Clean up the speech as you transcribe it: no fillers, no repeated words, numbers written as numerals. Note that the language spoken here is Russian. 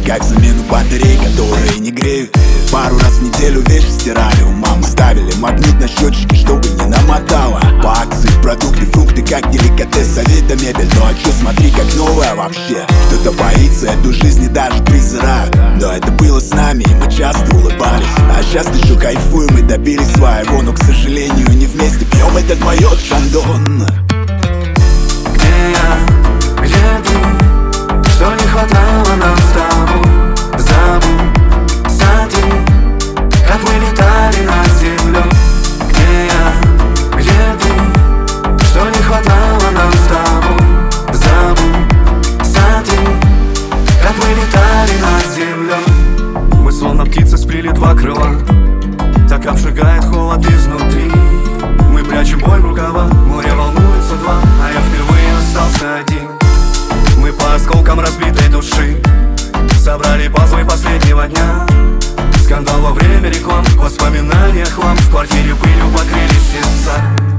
как замену батарей, которые не греют. Пару раз в неделю вещи стирали, у мамы ставили магнит на счетчике, чтобы не намотало. По акции продукты, фрукты, как деликатес, Авито, мебель. Ну а чё, смотри, как новая вообще. Кто-то боится эту жизнь и даже презирает, но это было с нами, и мы часто улыбались. А сейчас еще кайфуем и добились своего, но, к сожалению, не вместе пьем этот майот Шандон. Где я, где ты, что не хватало нам с тобой? Забудь, сади, как мы летали над землей. Где я, где ты, что не хватало нам с тобой? Забудь, сади, как мы летали над землей. Мы словно птицы сплели два крыла, так обжигает холод изнутри. Мы прячем боль в рукава, море волнуется два, а я впервые остался один. Мы по осколкам разбитой души собрали пазлы последнего дня. Скандал во время реклам, воспоминания хлам. В квартире пылью покрылись сердца.